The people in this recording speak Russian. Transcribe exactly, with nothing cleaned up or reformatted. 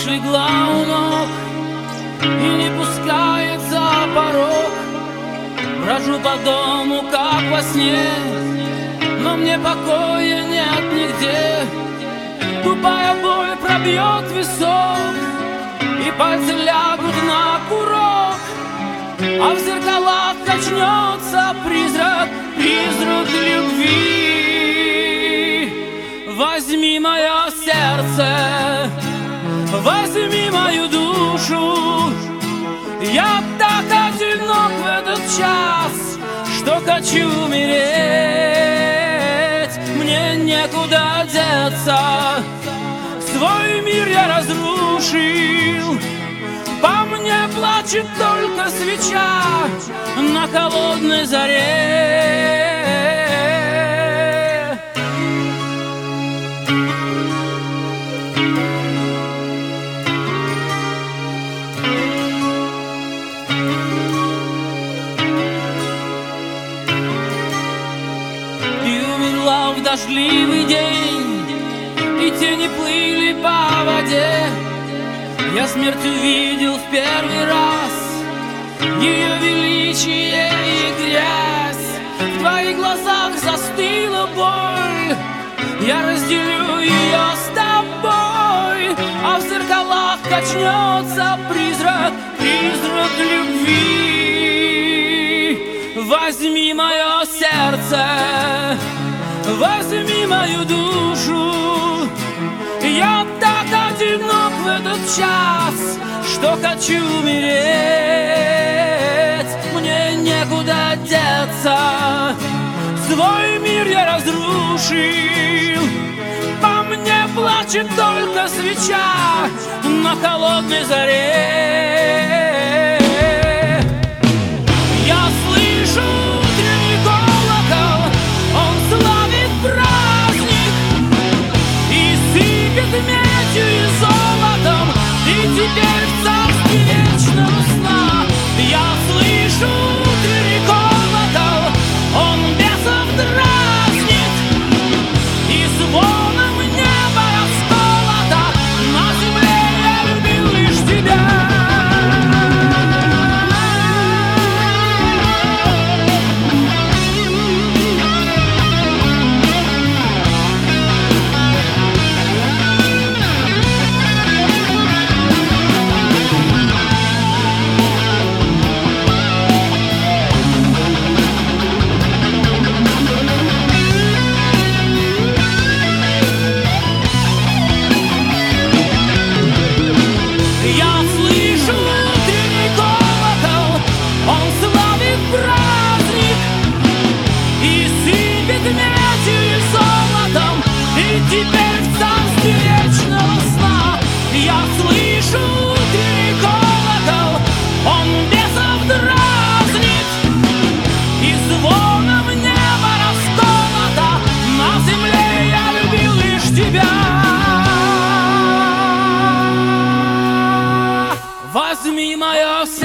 ночь легла у ног и не пускает за порог. Брожу по дому, как во сне, но мне покоя нет нигде. Тупая боль пробьет висок, и пальцы лягут на курок, а в зеркалах качнется призрак, призрак любви. Возьми мое сердце, возьми мою душу. Я так одинок в этот час, что хочу умереть. Мне некуда деться, свой мир я разрушил. По мне плачет только свеча на холодной заре. Ты умерла в дождливый день, и тени плыли по воде. Я смерть увидел в первый раз, ее величие и грязь. В твоих глазах застыла боль, я разделю ее с тобой, а в зеркалах качнется призрак, призрак любви. Возьми мое сердце, возьми мою душу. Я так одинок в этот час, что хочу умереть. Мне некуда деться, свой мир я разрушил. По мне плачет только свеча на холодной заре. Я слышу утренний колокол, он славит праздник и сыпет медью и золотом, и теперь в царстве вечного сна. Я слышу утренний колокол, он бесов дразнит, и звоном неба расколото, на земле я любил лишь тебя. Теперь в царстве вечного сна я слышу утренний колокол, он бесов дразнит, и звоном неба расколото, на земле я любил лишь тебя. Возьми мое сердце,